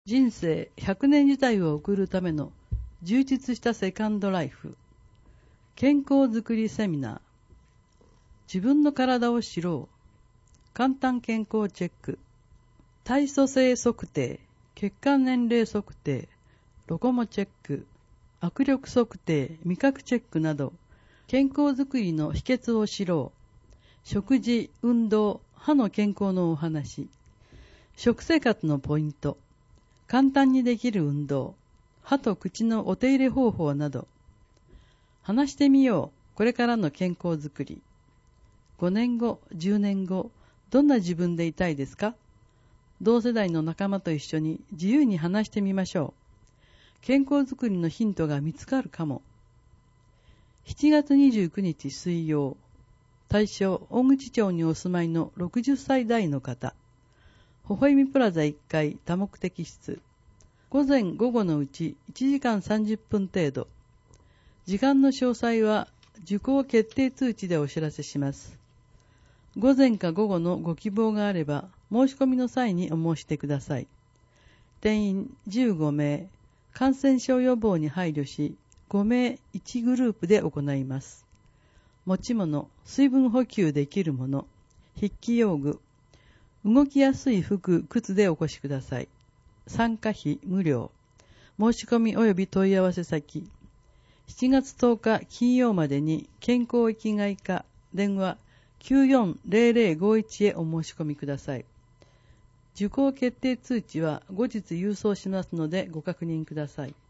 人生100年時代を送るための充実したセカンドライフ。健康づくりセミナー。自分の体を知ろう。簡単健康チェック。体組成測定、血管年齢測定、ロコモチェック、握力測定、味覚チェックなど、健康づくりの秘訣を知ろう。食事、運動、歯の健康のお話。食生活のポイント。簡単にできる運動、歯と口のお手入れ方法など。話してみよう。これからの健康づくり。5年後、10年後、どんな自分でいたいですか？同世代の仲間と一緒に自由に話してみましょう。健康づくりのヒントが見つかるかも。7月29日水曜、対象大口町にお住まいの60歳代の方。微笑みプラザ1階多目的室。午前午後のうち1時間30分程度。時間の詳細は受講決定通知でお知らせします。午前か午後のご希望があれば申し込みの際にお申してください。定員15名。感染症予防に配慮し5名1グループで行います。持ち物、水分補給できるもの、筆記用具、動きやすい服、靴でお越しください。参加費無料。申し込み及び問い合わせ先。7月10日金曜までに健康生きがい課電話 940051 へお申し込みください。受講決定通知は後日郵送しますのでご確認ください。